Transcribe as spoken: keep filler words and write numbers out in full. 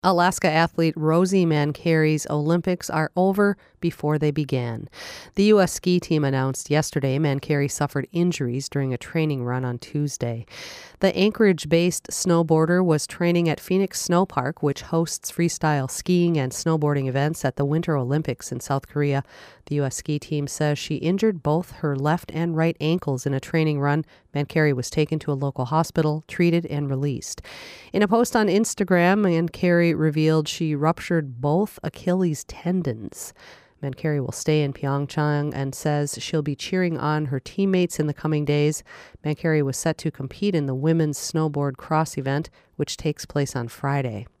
Alaska athlete Rosie Mancari's Olympics are over before they began. The U S ski team announced yesterday Mancari suffered injuries during a training run on Tuesday. The Anchorage-based snowboarder was training at Phoenix Snow Park, which hosts freestyle skiing and snowboarding events at the Winter Olympics in South Korea. The U S ski team says she injured both her left and right ankles in a training run. Mancari was taken to a local hospital, treated, and released. In a post on Instagram, Mancari revealed she ruptured both Achilles tendons. Mancari will stay in Pyeongchang and says she'll be cheering on her teammates in the coming days. Mancari was set to compete in the women's snowboard cross event, which takes place on Friday.